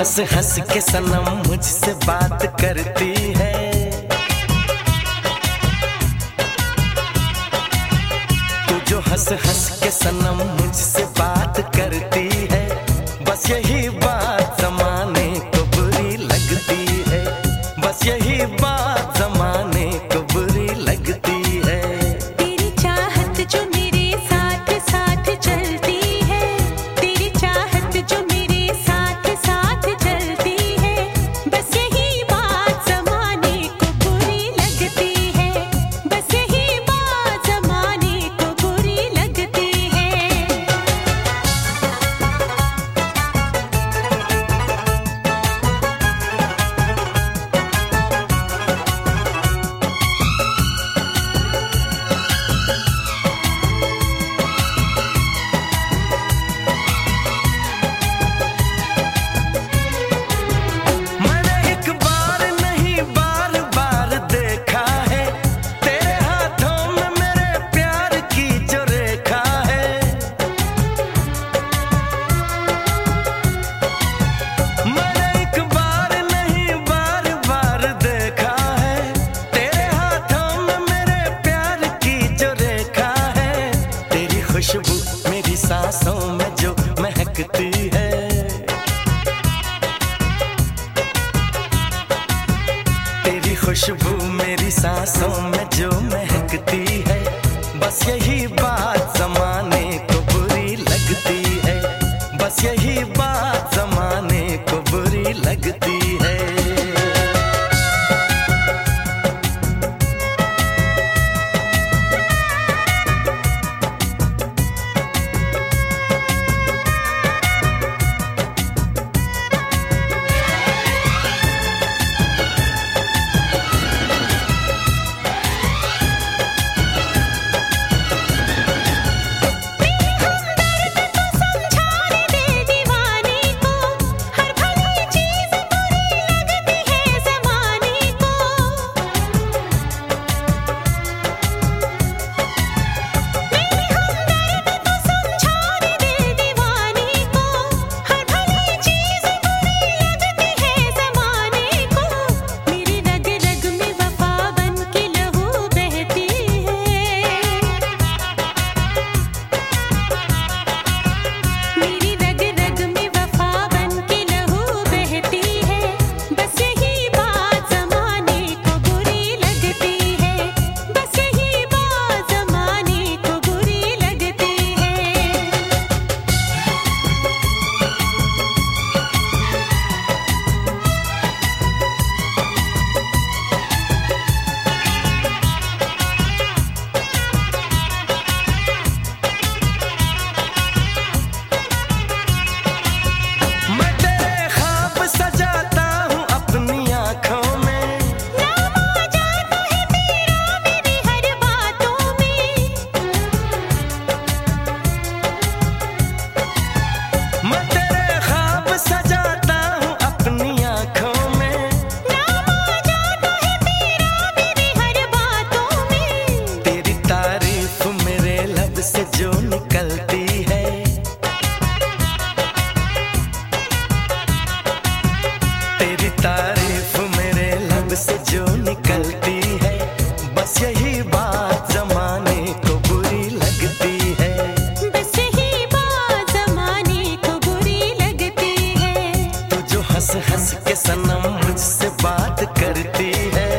हंस हंस के सनम मुझसे बात करती है। तू जो हंस हंस के सनम मुझसे बात करती है, बस यही बात जमाने को बुरी लगती है, बस यही बात जमाने को बुरी लगती है। तेरी चाहत जो मेरे साथ साथ चलती है, तेरी चाहत जो मेरे साथ साथ चलती है, बस यही बात जमाने को बुरी लगती है, बस यही बात जमाने को बुरी लगती है। खुशबू मेरी सांसों में जो महकती है, तेरी खुशबू मेरी सांसों में जो महकती है, बस यही बात जमाने को बुरी लगती है, बस यही बात जमाने को बुरी लगती है। जो निकलती है, तेरी तारीफ मेरे लब से जो निकलती है, बस यही बात जमाने को बुरी लगती है, बस यही बात जमाने को बुरी लगती है। तू जो हंस हंस के सनम मुझसे बात करती है,